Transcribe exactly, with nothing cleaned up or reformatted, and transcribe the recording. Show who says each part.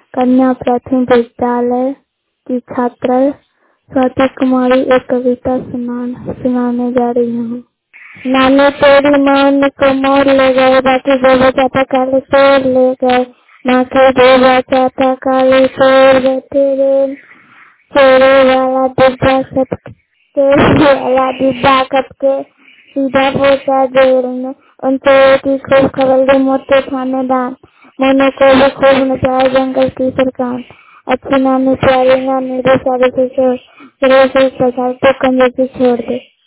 Speaker 1: कन्या प्राथमिक विद्यालय की छात्रा स्वाति कुमारी एक कविता सुना सुनाने जा रही हूँ। नानी तेरी मान को मोर ले गए, बाकी जो बचा था काले तोड़ ले गए। माँ के जो बचा था काले तोड़ गए, तेरे चोरे वाला डिब्बा कट के वाला डिब्बा कट के सीधा पहुंचा जेल में। उन चोरों की खूब खबर दी मोटे थानेदार, मोनों को भी खूब नचाया जंगल की सरकार। अच्छी नानी प्यारी नानी रे सारे से छोड़ तो कंजर की छोड़ दे।